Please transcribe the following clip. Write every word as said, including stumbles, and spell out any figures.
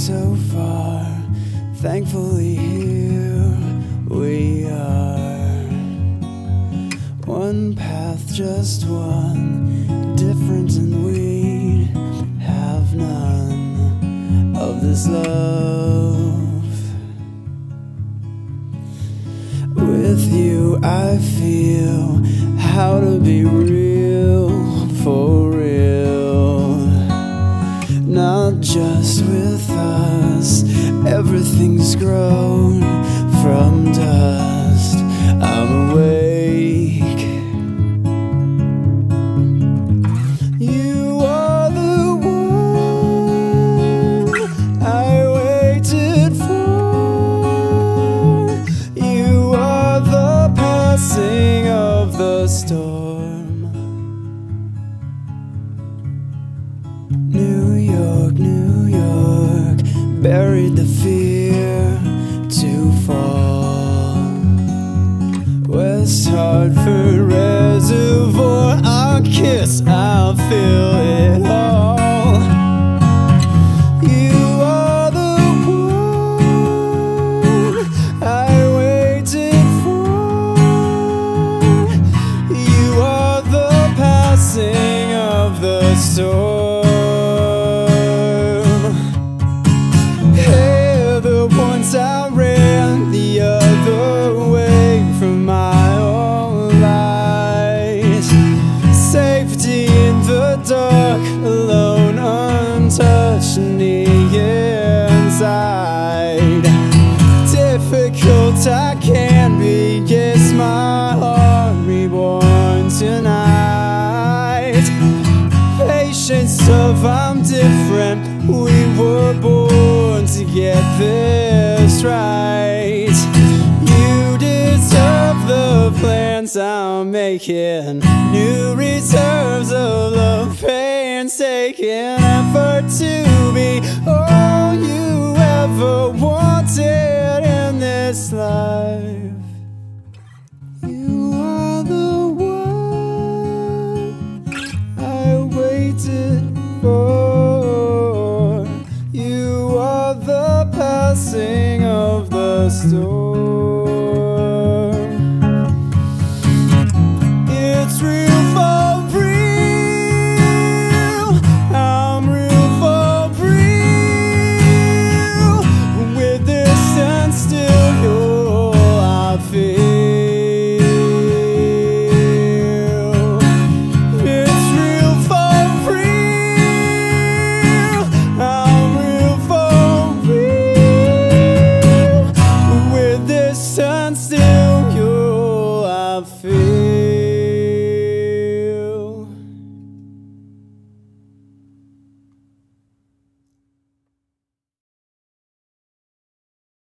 so far. Thankfully here we are. One path, just one difference, and we'd have none of this love. With you I feel how to be real, for real. Not just with us, everything's grown from dust. I'm awake. You are the one I waited for. You are the passing of the storm. New York, New York, buried the fear to fall. West Hartford Reservoir, I'll kiss, I'll feel it all. You are the one I waited for. You are the passing of the storm. I ran the other way from my own lies. Safety in the dark, alone, untouched, on the inside. Difficult I can be, guess my heart reborn tonight. Patience of I'm different, we were born to get this right. You deserve the plans I'm making, new reserves of love, painstaking effort to be all you ever wanted in this life. You are the one I waited for. You are the passing of the storm.